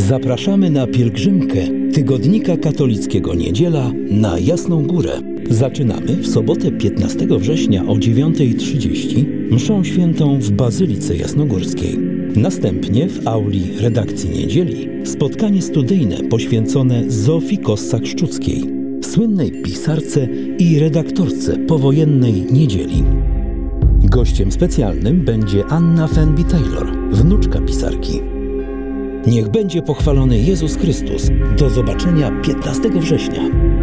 Zapraszamy na pielgrzymkę Tygodnika Katolickiego Niedziela na Jasną Górę. Zaczynamy w sobotę 15 września o 9:30 mszą świętą w Bazylice Jasnogórskiej. Następnie w auli redakcji Niedzieli spotkanie studyjne poświęcone Zofii Kossak-Szczuckiej, słynnej pisarce i redaktorce powojennej Niedzieli. Gościem specjalnym będzie Anna Fenby-Taylor, wnuczka pisarki. Niech będzie pochwalony Jezus Chrystus. Do zobaczenia 15 września.